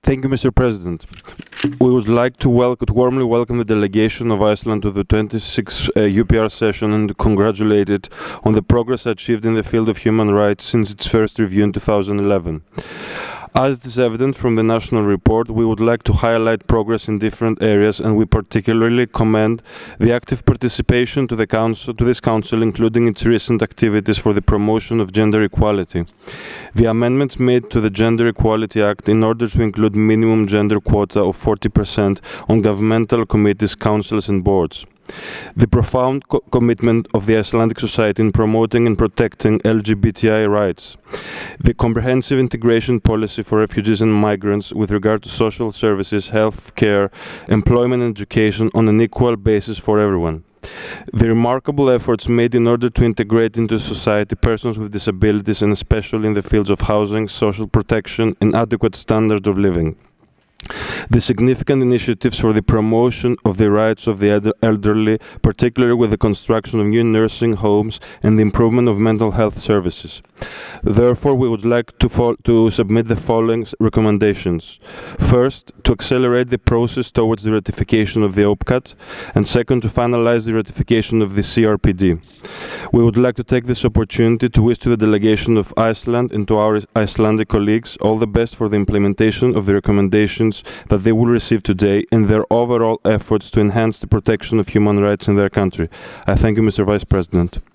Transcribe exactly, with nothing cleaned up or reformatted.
Thank you, Mister President. We would like to, welcome, to warmly welcome the delegation of Iceland to the twenty-sixth uh, U P R session and congratulate it on the progress achieved in the field of human rights since its first review in two thousand eleven. As it is evident from the national report, we would like to highlight progress in different areas, and we particularly commend the active participation to the council, to this council, including its recent activities for the promotion of gender equality. The amendments made to the Gender Equality Act in order to include minimum gender quota of forty percent on governmental committees, councils and boards. The profound co commitment of the Icelandic society in promoting and protecting L G B T I rights. The comprehensive integration policy for refugees and migrants with regard to social services, health care, employment and education on an equal basis for everyone. The remarkable efforts made in order to integrate into society persons with disabilities, and especially in the fields of housing, social protection and adequate standards of living. The significant initiatives for the promotion of the rights of the elderly, particularly with the construction of new nursing homes and the improvement of mental health services. Therefore, we would like to, to submit the following recommendations. First, to accelerate the process towards the ratification of the O P C A T, and second, to finalize the ratification of the C R P D. We would like to take this opportunity to wish to the delegation of Iceland and to our Icelandic colleagues all the best for the implementation of the recommendations that they will receive today in their overall efforts to enhance the protection of human rights in their country. I thank you, Mister Vice President.